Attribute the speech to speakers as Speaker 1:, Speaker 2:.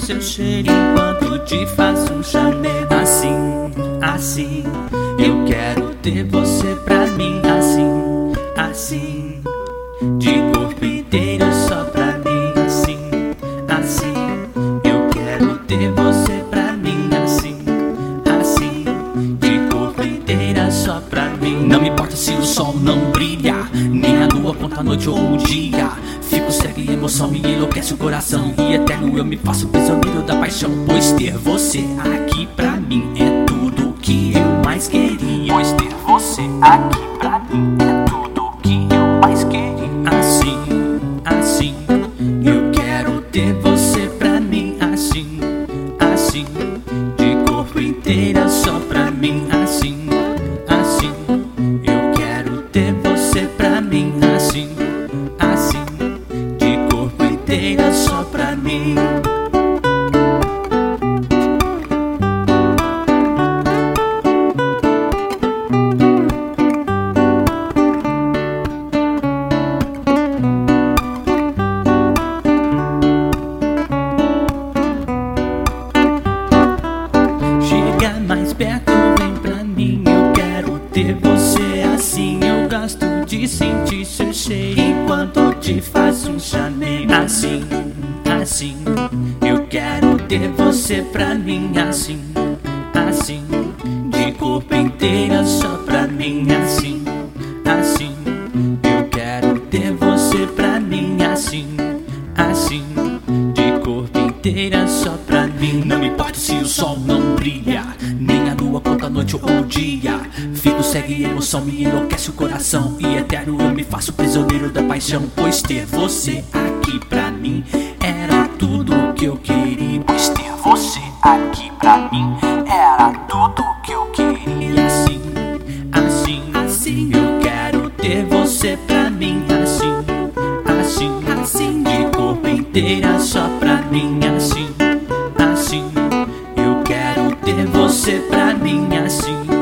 Speaker 1: seu cheiro enquanto te faço um chamego. Assim, assim, eu quero ter você pra mim. Assim, assim, de corpo inteiro só pra mim. Assim, assim, eu quero ter você pra mim. Assim, assim, de corpo inteira só pra mim. Não me importa se o sol não brilha, nem a lua conta a noite ou o dia. Fico cego e emoção me enlouquece o coração, e eterno eu me faço prisioneiro da paixão. Pois ter você aqui pra mim é tudo que eu mais queria. Pois ter você aqui pra mim é tudo que eu mais queria. Assim, assim, eu quero ter você pra mim. Assim, assim, de corpo inteira só pra mim. Assim, assim, eu quero ter você pra mim. Assim, assim, de corpo inteira só pra mim. Chega mais perto, vem pra mim. Eu quero ter você assim. Eu gosto de sentir seu cheiro enquanto te faço um chamego. Assim, assim, eu quero ter você pra mim. Assim, assim, de corpo inteira só pra mim. Assim, assim, eu quero ter você pra mim. Assim, assim, de corpo inteira só pra mim. Não me importa se o sol não brilha, nem a lua conta a noite ou o dia. Fico cego e emoção me enlouquece o coração, e eterno eu me faço prisioneiro da paixão. Pois ter você aqui pra mim era tudo que eu queria. Pois ter você aqui pra mim era tudo que eu queria. Assim, assim, assim, eu quero ter você pra mim. Assim, assim, assim, de corpo inteira só pra mim. Assim, assim, eu quero ter você pra mim. Assim,